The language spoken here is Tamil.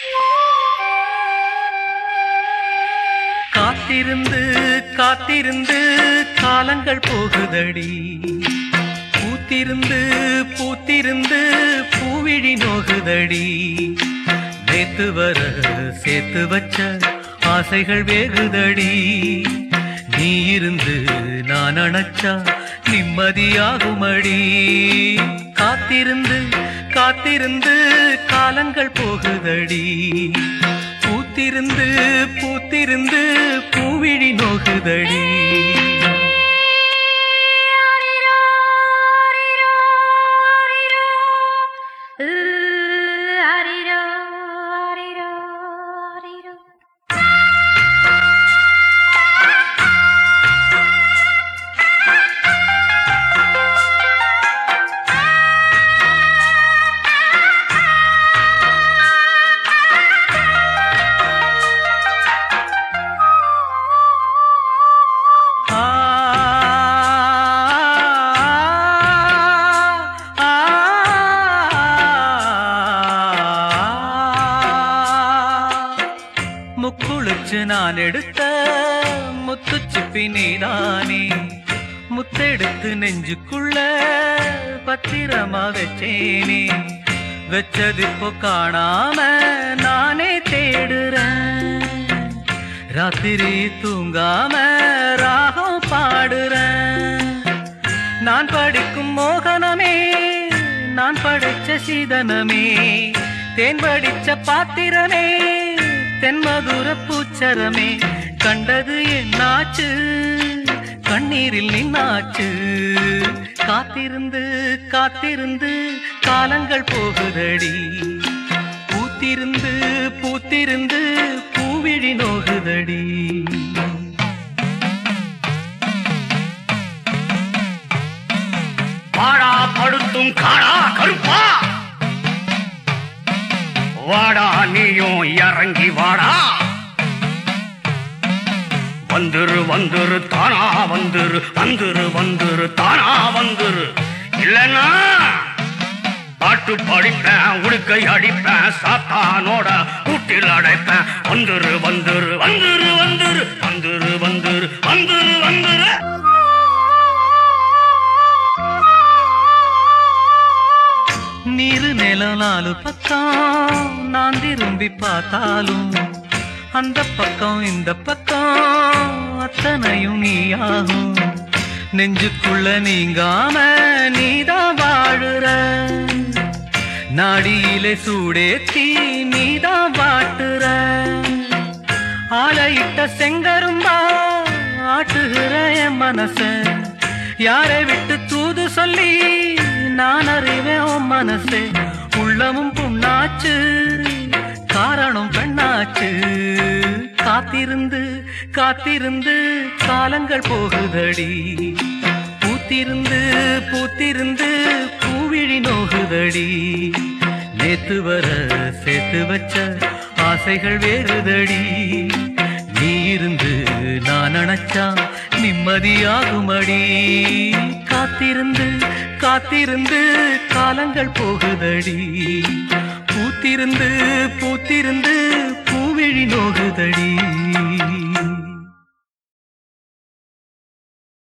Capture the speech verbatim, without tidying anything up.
காத்திருந்து காத்திருந்து காலங்கள் போகுதடி, பூத்திருந்து பூத்திருந்து பூவிழி நோகுதடி. நேத்து வர சேர்த்து வச்ச ஆசைகள் வேகுதடி, நீ இருந்து நான் அணைச்சா நிம்மதியாகுமடி. காத்திருந்து காத்திருந்து காலங்கள் போகுதடி, பூத்திருந்து பூத்திருந்து பூவிழி நோகுதடி. முக்குளிச்சு நான் எடுத்த முத்துச்சிப்பி நீதானே, முத்தெடுத்து நெஞ்சுக்குள்ள பத்திரமா வச்சேனே. வச்சதிப்போ காணாம நானே தேடுறேன், ராத்திரி தூங்காம ராகம் பாடுறேன். நான் படிக்கும் மோகனமே, நான் படைச்ச சீதனமே, தேன் படிச்ச பாத்திரமே, தென்மதுர பூச்சரமே. கண்டது என்னாச்சு, கண்ணீரில் நின்னாச்சு. காத்திருந்து காத்திருந்து காலங்கள் போகுதடி, பூத்திருந்து பூத்திருந்து பூவிழி நோகுதடி. வாடா படுத்தும் காடா கருப்பா, வாடா நீயும் இறங்கி வாடா. வந்துரு வந்துரு தானா வந்துரு, வந்துரு வந்துரு தானா வந்துரு. இல்லன்னா பாட்டு படிப்பேன், உடுக்கை அடிப்பேன், சாத்தானோட கூட்டில் அடைப்பேன். வந்துரு வந்துரு வந்துரு வந்துரு வந்துரு வந்துரு வந்துரு வந்துரு. நீரு நிலம் நாலு பக்கம் நான் திரும்பி பார்த்தாலும், அந்த பக்கம் இந்த பக்கம் அத்தனையும் நீயாகும். நெஞ்சுக்குள்ள நீங்காம நீதான் வாழுற, நாடியிலே சூடேத்தி நீதான் வாட்டுற. ஆலையிட்ட செங்கரும்பா ஆட்டுகிற என் மனச, யாரை விட்டு தூது சொல்லி நான் அறிவேன் உன் மனசே. உள்ளமும் புண்ணாச்சு, காரணம் பெண்ணாச்சு. காத்திருந்து காத்திருந்து காலங்கள் போகுதடி, பூத்திருந்து பூத்திருந்து பூவிழி நோகுதடி. நேத்து வர சேர்த்து வச்ச ஆசைகள் வேறுதடி, நீ இருந்து நான் அணைச்சா நிம்மதியாகுமடி. காத்திருந்து காத்திருந்து காலங்கள் போகுதடி, பூத்திருந்து பூத்திருந்து பூவிழி நோகுதடி.